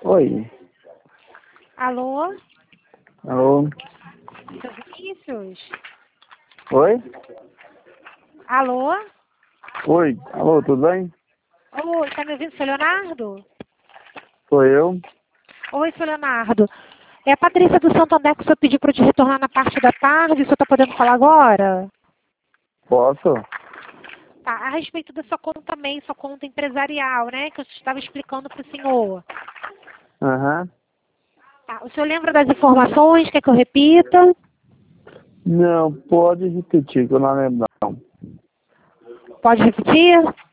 Oi. Alô? Alô? Seu Vinícius? Oi? Alô? Oi. Alô, tudo bem? Oi, tá me ouvindo, seu Leonardo? Sou eu. Oi, seu Leonardo. É a Patrícia do Santander que o senhor pediu para eu te retornar na parte da tarde. O senhor está podendo falar agora? Posso? Tá, a respeito da sua conta também, sua conta empresarial, né? Que eu estava explicando para o senhor. Aham. Tá, o senhor lembra das informações? Quer que eu repita? Não, pode repetir, que eu não lembro não. Pode repetir?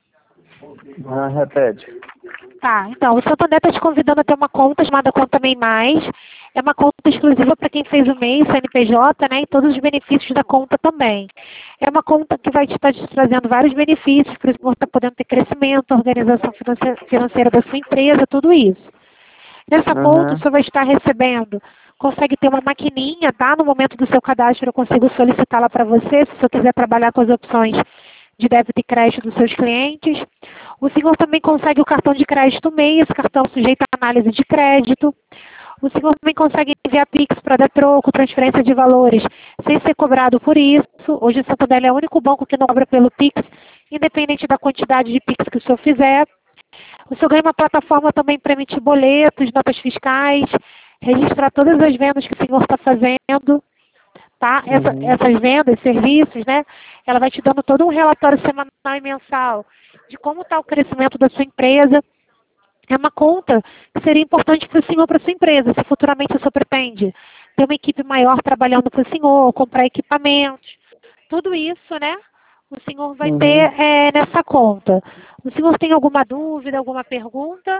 Ah, repete. Tá, então, o Santander está te convidando a ter uma conta chamada Conta MEI Mais. É uma conta exclusiva para quem fez o MEI, CNPJ, né? E todos os benefícios da conta também. É uma conta que vai te estar te trazendo vários benefícios, para o senhor estar podendo ter crescimento, organização financeira da sua empresa, tudo isso. Nessa conta, o Aham. senhor vai estar recebendo, consegue ter uma maquininha, tá? No momento do seu cadastro, eu consigo solicitá-la para você, se o senhor quiser trabalhar com as opções de débito e crédito dos seus clientes. O senhor também consegue o cartão de crédito MEI, esse cartão sujeito à análise de crédito. O senhor também consegue enviar Pix para dar troco, transferência de valores, sem ser cobrado por isso. Hoje o Santander é o único banco que não cobra pelo Pix, independente da quantidade de Pix que o senhor fizer. O senhor ganha uma plataforma também para emitir boletos, notas fiscais, registrar todas as vendas que o senhor está fazendo, tá? Uhum. Essas vendas, serviços, né? Ela vai te dando todo um relatório semanal e mensal de como está o crescimento da sua empresa. É uma conta que seria importante para o senhor, para a sua empresa, se futuramente o senhor pretende ter uma equipe maior trabalhando para o senhor, comprar equipamentos, tudo isso, né? O senhor vai Uhum. ter nessa conta. O senhor tem alguma dúvida, alguma pergunta?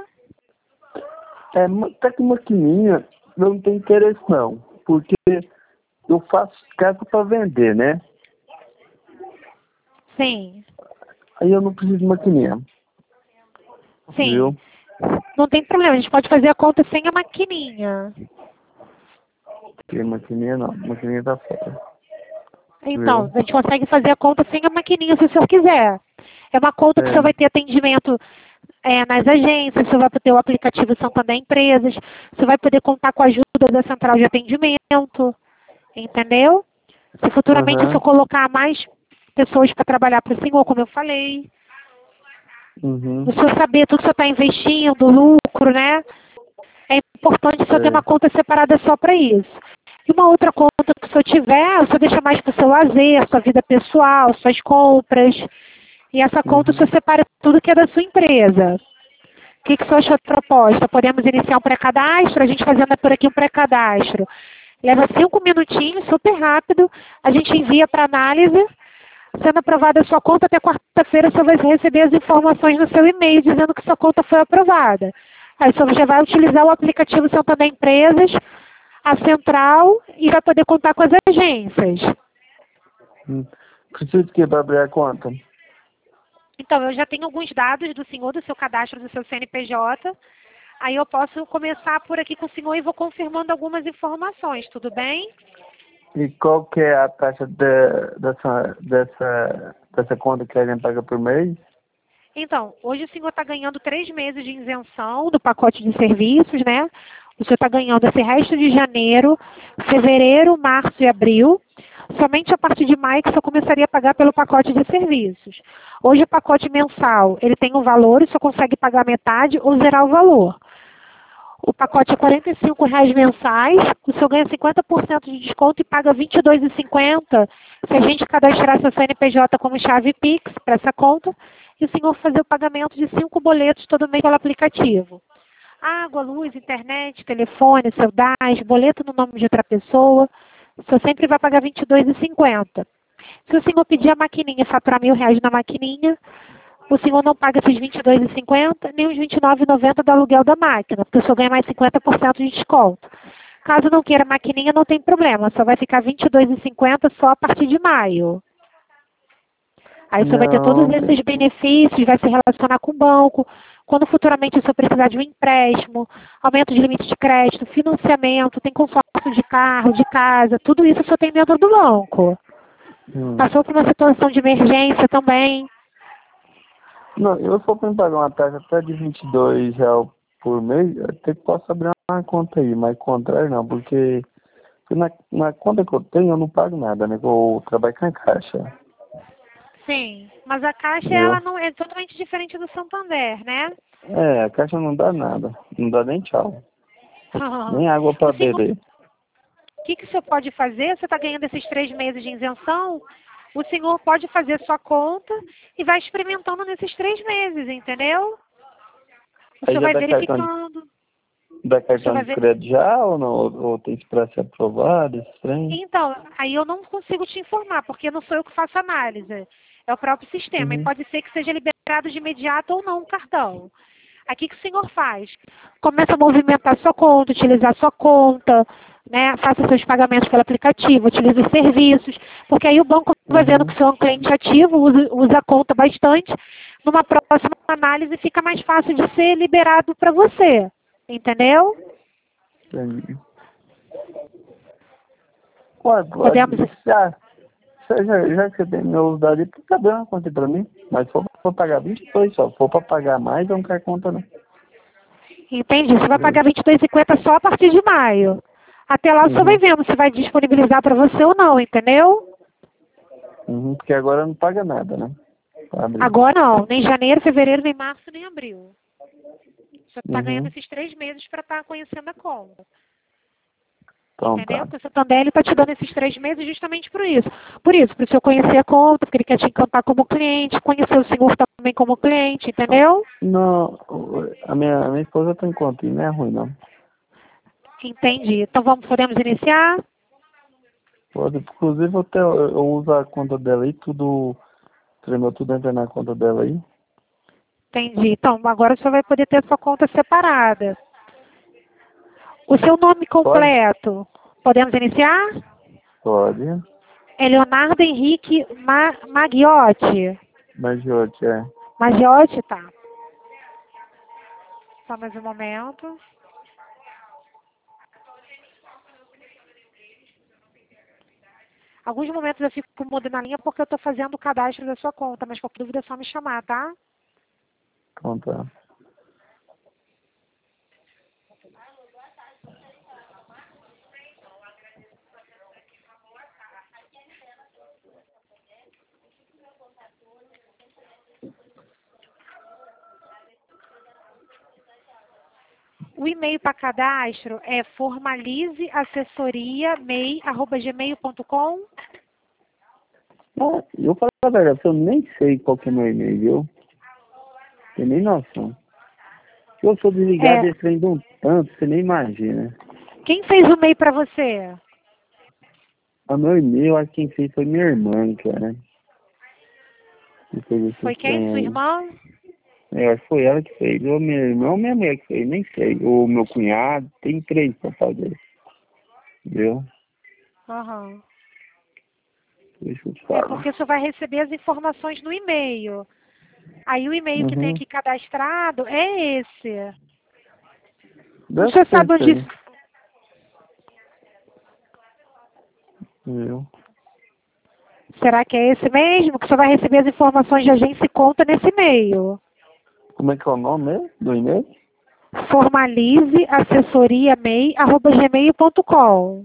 Tá com maquininha, eu não tenho interesse não, porque eu faço casa para vender, né? Sim, Aí eu não preciso de maquininha, sim. viu? Não tem problema, a gente pode fazer a conta sem a maquininha. Porque maquininha não, maquininha tá fora, Então, viu? a gente consegue fazer a conta sem a maquininha se o senhor quiser. É uma conta que o É. senhor vai ter atendimento nas agências, o senhor vai ter o aplicativo Santander Empresas, o senhor vai poder contar com a ajuda da central de atendimento, entendeu? Se futuramente o senhor Aham. colocar mais pessoas para trabalhar para o senhor, como eu falei, o Uhum. senhor saber tudo que o senhor está investindo, lucro, né? É importante o senhor ter uma É. conta separada só para isso. E uma outra conta que o senhor tiver, o senhor deixa mais para o seu lazer, sua vida pessoal, suas compras. E essa conta o senhor Uhum. separa tudo que é da sua empresa. O que o senhor achou de proposta? Podemos iniciar um pré-cadastro? A gente fazendo por aqui um pré-cadastro. Leva 5 minutinhos, super rápido. A gente envia para análise. Sendo aprovada a sua conta, até quarta-feira você vai receber as informações no seu e-mail dizendo que sua conta foi aprovada. Aí você já vai utilizar o aplicativo Santander Empresas, a central, e vai poder contar com as agências. Preciso de que para abrir a conta? Então, eu já tenho alguns dados do senhor, do seu cadastro, do seu CNPJ. Aí eu posso começar por aqui com o senhor e vou confirmando algumas informações, tudo bem? E qual que é a taxa dessa conta que a gente paga por mês? Então, hoje o senhor está ganhando 3 meses de isenção do pacote de serviços, né? O senhor está ganhando esse resto de janeiro, fevereiro, março e abril. Somente a partir de maio que o senhor começaria a pagar pelo pacote de serviços. Hoje o pacote mensal, ele tem um valor, o senhor consegue pagar metade ou zerar o valor. O pacote é R$ 45 mensais, o senhor ganha 50% de desconto e paga R$ 22,50 se a gente cadastrar seu CNPJ como chave Pix para essa conta e o senhor fazer o pagamento de 5 boletos todo mês pelo aplicativo. Água, luz, internet, telefone, seu DAS, boleto no nome de outra pessoa, o senhor sempre vai pagar R$ 22,50. Se o senhor pedir a maquininha, faturar R$ 1.000 na maquininha, o senhor não paga esses R$ 22,50 nem os R$ 29,90 do aluguel da máquina, porque o senhor ganha mais 50% de desconto. Caso não queira maquininha, não tem problema, só vai ficar R$ 22,50 só a partir de maio. Aí o senhor vai ter todos Não. esses benefícios, vai se relacionar com o banco. Quando futuramente o senhor precisar de um empréstimo, aumento de limite de crédito, financiamento, tem consórcio de carro, de casa, tudo isso o senhor tem dentro do banco. Hum. Passou por uma situação de emergência também. Não, eu só para pagar uma taxa até de R$ 22 real por mês, eu até que posso abrir uma conta aí, mas contrário não, porque na conta que eu tenho eu não pago nada, né? Que eu trabalho com a Caixa, Sim, mas a Caixa entendeu? ela não é totalmente diferente do Santander, né? É, a Caixa não dá nada, não dá nem tchau, nem água O pra senhor, beber. o que que o senhor pode fazer? Você está ganhando esses 3 meses de isenção? O senhor pode fazer sua conta e vai experimentando nesses 3 meses, entendeu? O Aí senhor já vai verificando. dá O senhor cartão vai de ver. crédito já ou não? Ou tem que esperar ser aprovado, esse trem? Então, aí eu não consigo te informar, porque não sou eu que faço análise. É o próprio sistema. E Uhum, pode ser que seja liberado de imediato ou não o cartão. Aqui o que o senhor faz? Começa a movimentar sua conta, utilizar sua conta, né? Faça seus pagamentos pelo aplicativo, utilize os serviços, porque aí o banco vai vendo que uhum, o senhor é um cliente ativo, usa a conta bastante. Numa próxima análise fica mais fácil de ser liberado para você. Entendeu? entendi. Pode, Podemos. já que você tem meus dados, por que abrir uma conta aí pra mim? Mas se for pagar 22 só, se for pra pagar mais, eu não quero conta não. Entendi. Você vai Entendeu? pagar 22,50 só a partir de maio. Até lá você vai Uhum, vendo se vai disponibilizar para você ou não, entendeu? uhum, porque agora não paga nada, né? Pra abrir. Agora não, nem janeiro, fevereiro, nem março, nem abril. Você está ganhando Uhum, esses 3 meses para estar conhecendo a conta. então Entendeu? tá. Porque o Santander está te dando esses 3 meses justamente por isso. Para o senhor conhecer a conta, porque ele quer te encantar como cliente, conhecer o senhor também como cliente, entendeu? Não, a minha esposa tem conta e não é ruim não. Entendi. Então podemos iniciar? Pode, inclusive eu uso a conta dela aí, tremeu tudo entra na conta dela aí. Entendi. Então agora o senhor vai poder ter sua conta separada. O seu nome Pode? completo, podemos iniciar? Pode. É Leonardo Henrique Maggiotti. Mas, Jorge, Maggiotti, tá. Só mais um momento. Alguns momentos eu fico mudo na linha porque eu estou fazendo o cadastro da sua conta, mas qualquer dúvida é só me chamar, tá? então tá. O e-mail para cadastro é formalizeassessoriamei@gmail.com. Ah, eu falo a verdade, eu nem sei qual que é meu e-mail, viu? Tem nem noção. Eu sou desligado É, desse trem de um tanto, você nem imagina. quem fez o e-mail para você? O meu e-mail, acho que quem fez foi minha irmã, cara. Que fez esse Foi quem? trem Sua aí. irmã? Eu acho que foi ela que fez. Ou minha irmã ou minha mulher que fez, nem sei. Ou meu cunhado, tem três pra fazer. Viu? Aham. Deixa eu te É falar. porque você vai receber as informações no e-mail. Aí o e-mail que tem Uhum. aqui cadastrado é esse. O Deve senhor ser sabe isso onde. aí. Viu? Será que é esse mesmo? Que você vai receber as informações de agência e conta nesse e-mail. Como é que é o nome mesmo do e-mail? Formalizeassessoriamei@gmail.com.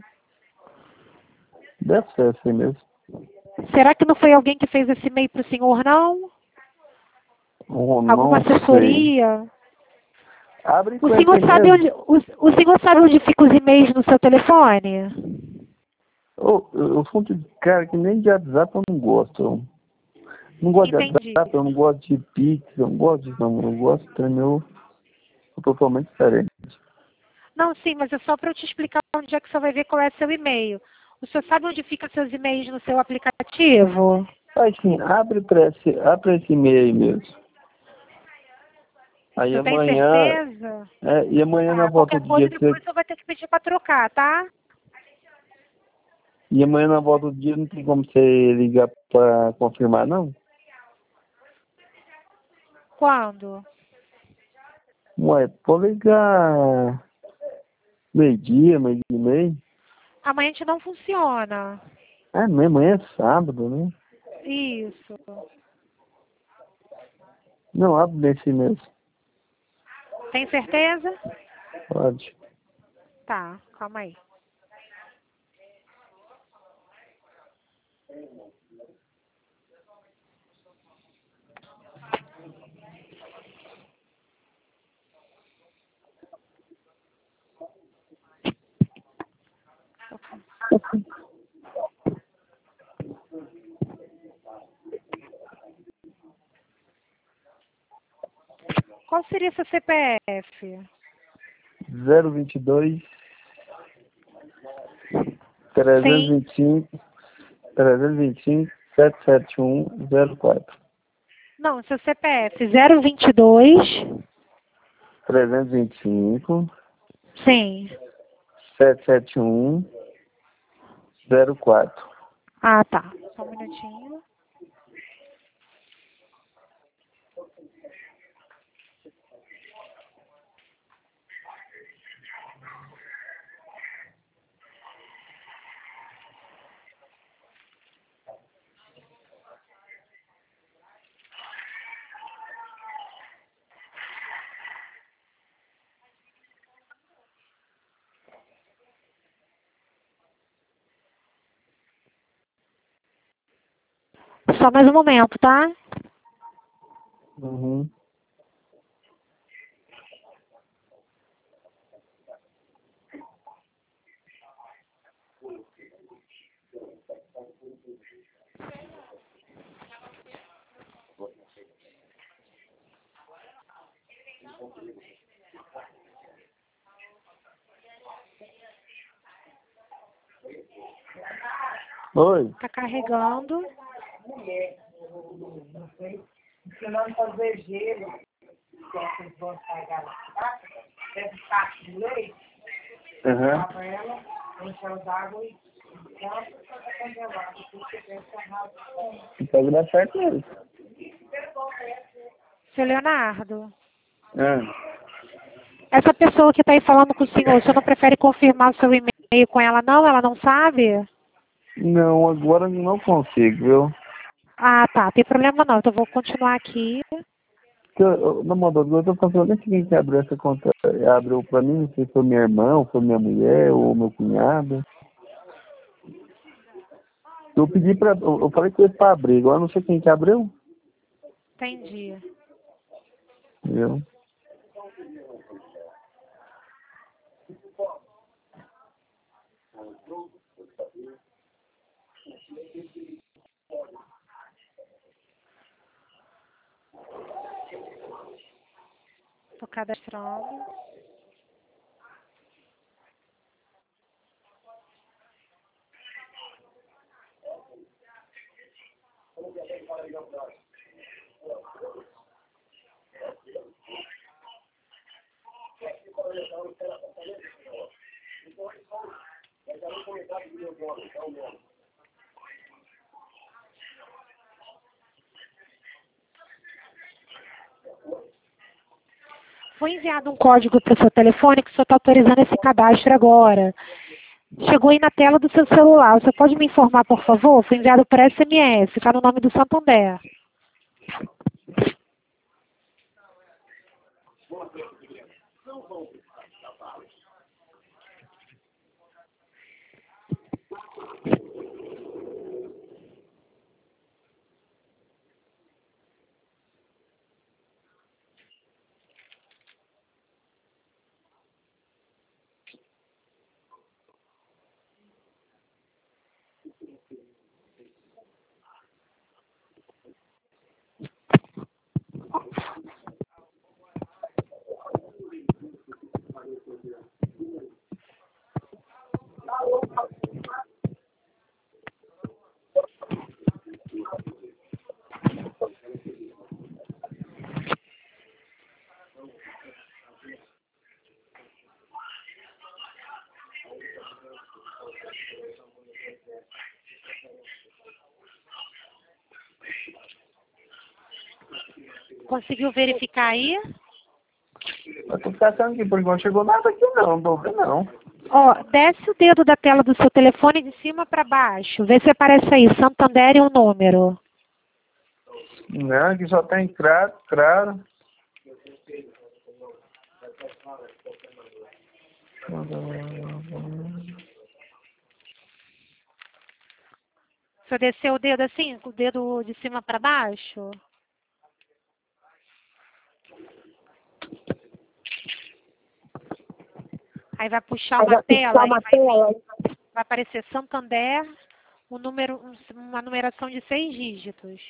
Deve ser assim mesmo. Será que não foi alguém que fez esse e-mail para o senhor, não? Oh, Alguma não sei. assessoria? Abre O com esse senhor aí sabe mesmo. onde, o senhor sabe onde ficam os e-mails no seu telefone? Eu sou um tipo de cara que nem de WhatsApp eu não gosto. Eu não gosto de Entendi. WhatsApp, eu não gosto de Pix, eu não gosto disso, não. Eu gosto de ter meu totalmente diferente. Não, sim, mas é só para eu te explicar onde é que você vai ver qual é seu e-mail. O senhor sabe onde ficam seus e-mails no seu aplicativo? Assim, abre esse e-mail aí mesmo. O Aí senhor tem amanhã, certeza? e amanhã na Tá, volta qualquer do coisa dia que você. depois o senhor vai ter que pedir para trocar, tá? E amanhã na volta do dia não tem como você ligar pra confirmar, não? Quando? Ué, pode ligar meio-dia, meio-dia e meio. Amanhã a gente não funciona. É mesmo, amanhã é sábado, né? Isso. Não, abre nesse mesmo. Tem certeza? Pode. Tá, calma aí. Qual seria seu CPF? 022 325 325 771 04. Não, seu CPF 022. 325 Sim. 771 04. Ah, tá. Só um minutinho. Só mais um momento, tá? Uhum. Oi. Tá carregando. Se não fazer gelo, que é que eles vão pegar na cidade, deve ficar de leite, lava ela, enche as águas e bota para congelar, porque tem que errado. Pode dar certo mesmo. Seu Leonardo, Ah. essa pessoa que está aí falando com o senhor não prefere confirmar o seu e-mail com ela, não? Ela não sabe? Não, agora eu não consigo, viu? Ah, tá. Tem problema não. Então, eu vou continuar aqui. Na moda, eu tô pensando, nem sei quem que abriu essa conta. Abriu pra mim, não sei se foi minha irmã, ou foi minha mulher, ou meu cunhado. Eu pedi pra. Eu falei com ele pra abrir, agora eu não sei quem que abriu. Entendi. Viu? Tô cadastrando. Foi enviado um código para o seu telefone que o senhor está autorizando esse cadastro agora. Chegou aí na tela do seu celular. Você pode me informar, por favor? Foi enviado por SMS. Está no nome do Santander. Conseguiu verificar aí? Eu tô pensando que por enquanto não chegou nada aqui não, não tô vendo não. Ó, desce o dedo da tela do seu telefone de cima para baixo. Vê se aparece aí, Santander e o número. Não, aqui só tem claro. Você desceu o dedo assim, com o dedo de cima para baixo? Aí vai puxar uma tela, vai aparecer Santander, uma numeração de 6 dígitos.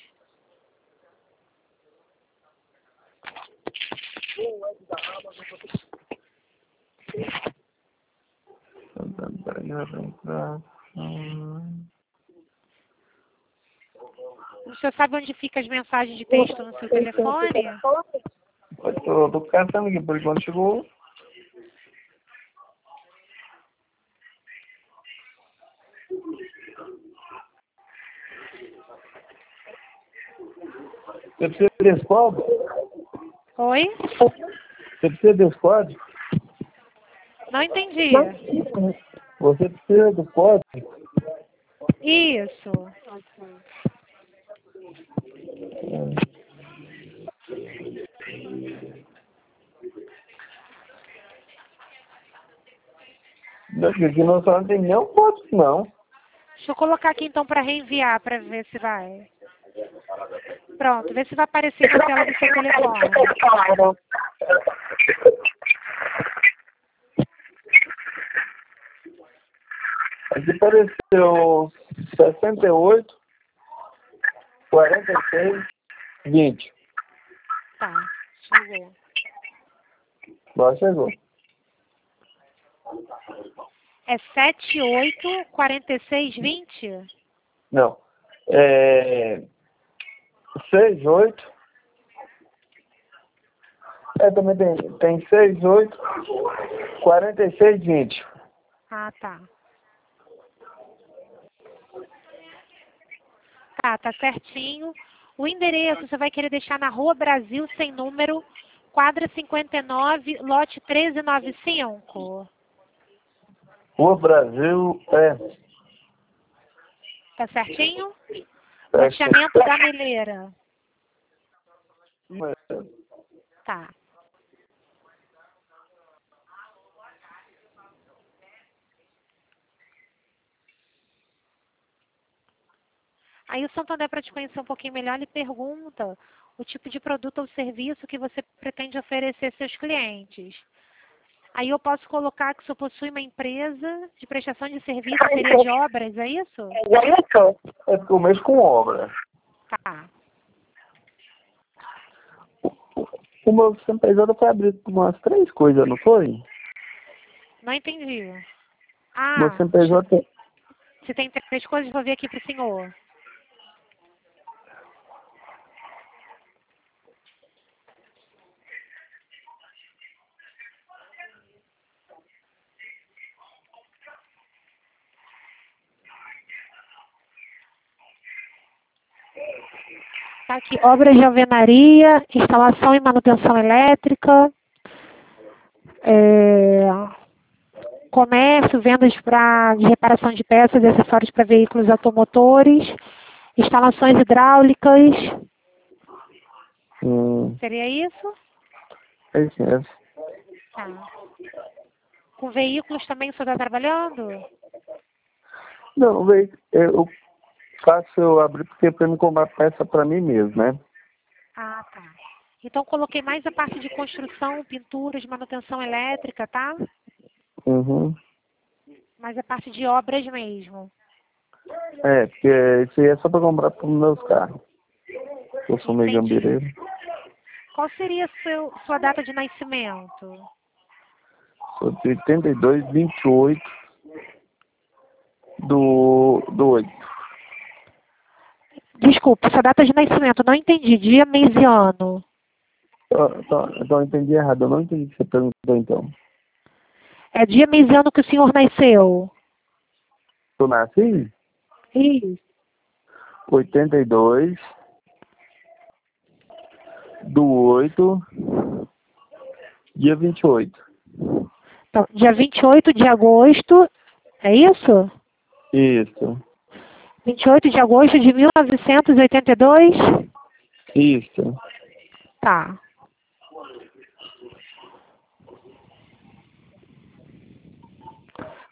Você sabe onde fica as mensagens de texto no seu telefone? Eu tô caçando aqui, por enquanto chegou. Você precisa desse código? Oi? Você precisa desse código? Não entendi. Você precisa do código? Isso. Aqui não só não tem nenhum código, não. Deixa eu colocar aqui então para reenviar, para ver se vai. Pronto, vê se vai aparecer na tela do seu telefone. Aqui apareceu 68, 46, 20. Tá, chegou. Agora chegou. É 78 46 20? Não. 68. Também tem 68, 46, 20. Ah, tá. Tá certinho. O endereço você vai querer deixar na Rua Brasil, sem número, quadra 59, lote 1395. Rua Brasil, Tá certinho? Loteamento da Meleira. Tá. Aí o Santander, para te conhecer um pouquinho melhor, ele pergunta o tipo de produto ou serviço que você pretende oferecer aos seus clientes. Aí eu posso colocar que o senhor possui uma empresa de prestação de serviço, seria de obras, é isso? É porque eu mexo com obra. Tá. O meu CNPJ foi abrir umas 3 coisas, não foi? Não entendi. Meu CNPJ... Se tem 3 coisas, vou ver aqui para o senhor. Tá aqui, obras de alvenaria, instalação e manutenção elétrica, comércio, vendas de reparação de peças e acessórios para veículos automotores, instalações hidráulicas. Seria isso? É isso mesmo. Tá. Com veículos também o senhor está trabalhando? Não, eu faço eu abrir porque é para me comprar peça para mim mesmo, né? Ah, tá. Então coloquei mais a parte de construção, pinturas, manutenção elétrica, tá? Uhum. Mais a parte de obras mesmo. Porque isso aí é só para comprar para os meus carros. Eu sou meio gambireiro. Qual seria sua data de nascimento? Sou de 82, 28 do 8. Desculpa, sua data de nascimento, não entendi. Dia, mês e ano. Então eu entendi errado. Eu não entendi o que você perguntou, então. É dia, mês e ano que o senhor nasceu? Eu nasci? Isso. 82 do 8, dia 28. Então, dia 28 de agosto, é isso? Isso. 28 de agosto de 1982? Isso. Tá.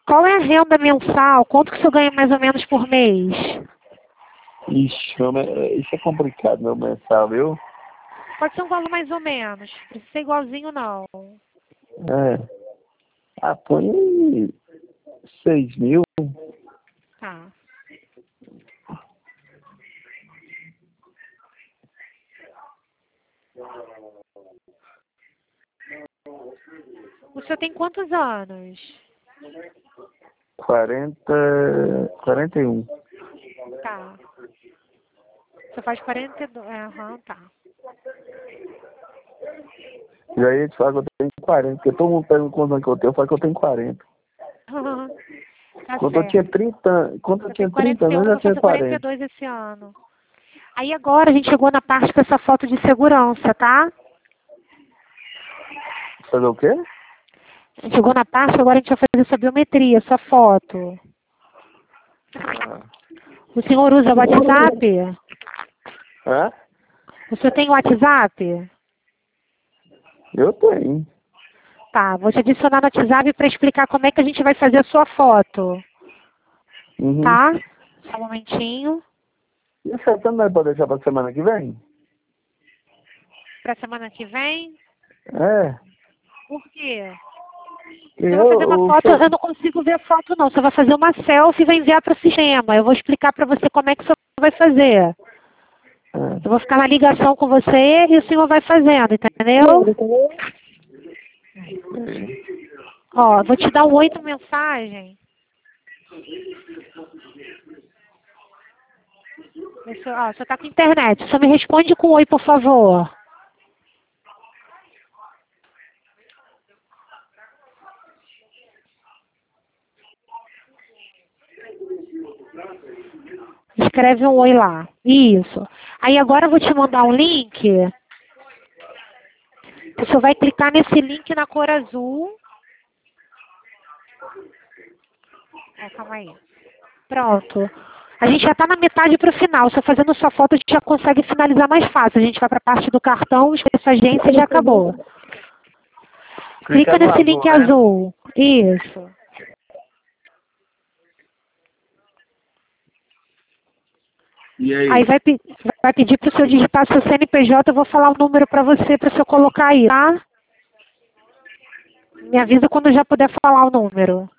Qual é a renda mensal? Quanto que o senhor ganha mais ou menos por mês? Ixi, isso é complicado, meu mensal, viu? Pode ser um valor mais ou menos. Não precisa ser igualzinho, não. É. Ah, põe aí 6.000. Tá. O senhor tem quantos anos? 41. Tá. Você faz 42. Aham, tá. E aí eu te falo que eu tenho 40, porque todo mundo pergunta quantos anos que eu tenho, eu falo que eu tenho 40. Tá Quando eu certo. tinha 30, quando eu tinha 30 anos, eu já vou tinha fazer 40. 42 esse ano. Aí agora a gente chegou na parte dessa foto de segurança, tá? Fazer o quê? A gente chegou na parte, agora a gente vai fazer sua biometria, sua foto. O senhor usa o WhatsApp? Hã? O senhor tem WhatsApp? Eu tenho. Tá, vou te adicionar no WhatsApp para explicar como é que a gente vai fazer a sua foto. Uhum. Tá? Só um momentinho. E você não vai poder deixar pra semana que vem? Pra semana que vem? É. Por quê? Você vai fazer uma Eu, foto, eu não consigo ver a foto não. Você vai fazer uma selfie e vai enviar para o sistema. Eu vou explicar para você como é que você vai fazer. Eu vou ficar na ligação com você e o senhor vai fazendo, entendeu? Ó, vou te dar um 8 mensagem. Você tá com internet. Só me responde com oi, por favor. Escreve um oi lá. Isso. Aí agora eu vou te mandar um link. Você vai clicar nesse link na cor azul. Calma aí. Pronto. A gente já está na metade para o final. Só fazendo sua foto a gente já consegue finalizar mais fácil. A gente vai para a parte do cartão, escolhe sua agência e já acabou. Clica nesse link azul. Isso. E aí? Aí vai pedir para o senhor digitar seu CNPJ. Eu vou falar o número para você, para o senhor colocar aí, tá? Me avisa quando já puder falar o número.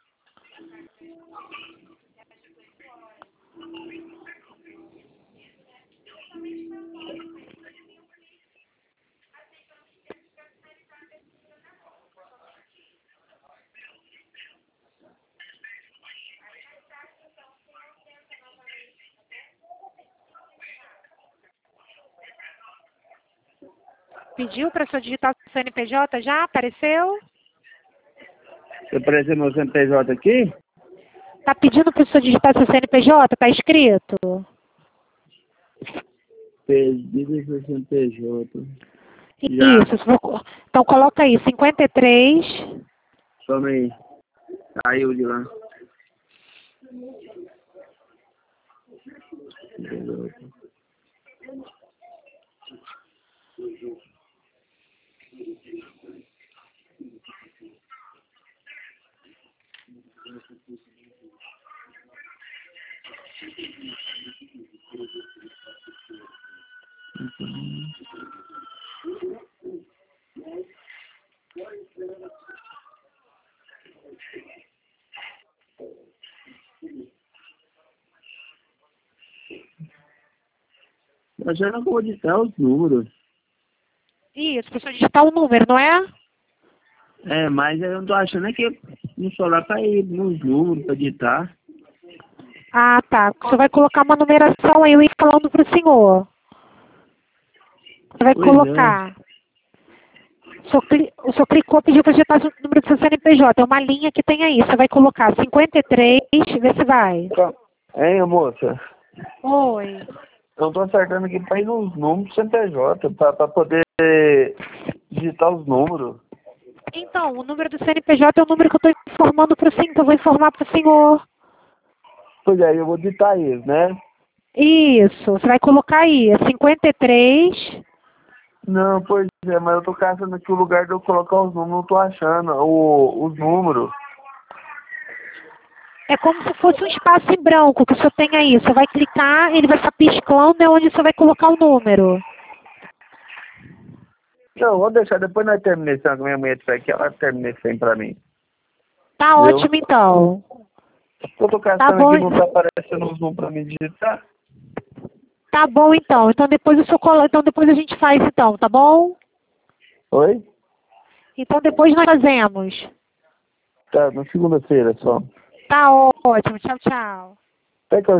Pediu para o senhor digitar o CNPJ? Já apareceu? Você apareceu meu CNPJ aqui? Tá pedindo para o senhor digitar seu CNPJ? Tá escrito? Pedido seu CNPJ. Já. Isso. Então coloca aí, 53. Toma aí. Saiu de lá. Eu já não vou digitar os números. Isso, para o senhor digitar o número, não é? É, mas eu não tô achando é que no celular pra ir nos números pra digitar. Ah, tá. O senhor vai colocar uma numeração aí, eu ia falando para o senhor. Você vai Pois colocar. O senhor clicou, pediu para digitar o número do seu CNPJ. É uma linha que tem aí. Você vai colocar 53, vê se vai. Hein, moça? Oi. Eu tô acertando aqui pra ir nos números do CNPJ, pra poder digitar os números. Então, o número do CNPJ é o número que eu estou informando para o senhor, que eu vou informar para o senhor. Pois é, eu vou digitar eles, né? Isso, você vai colocar aí, é 53. Não, pois é, mas eu tô caçando aqui o lugar de eu colocar os números, não tô achando os números. É como se fosse um espaço em branco que o senhor tem aí. Você vai clicar, ele vai estar piscando, é onde você vai colocar o número. Não, vou deixar, depois nós terminamos, se a minha mulher tiver aqui, ela termina isso aí pra mim. Tá ótimo, então. Eu tô caçando Tá bom. aqui, não tá aparecendo o Zoom pra me digitar. Tá bom, então. Então depois o senhor então depois a gente faz, então, tá bom? Oi? Então depois nós fazemos. Tá, na segunda-feira só. Tá ótimo. Tchau, tchau. Até que eu